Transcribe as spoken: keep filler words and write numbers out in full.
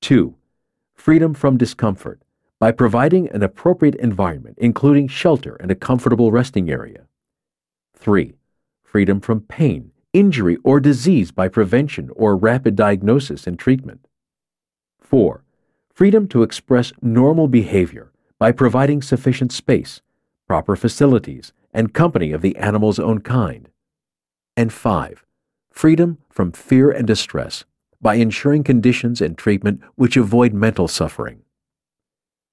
two. Freedom from discomfort, by providing an appropriate environment, including shelter and a comfortable resting area. three. Freedom from pain, injury, or disease by prevention or rapid diagnosis and treatment. four. Freedom to express normal behavior by providing sufficient space, proper facilities, and company of the animal's own kind. And five. Freedom from fear and distress by ensuring conditions and treatment which avoid mental suffering.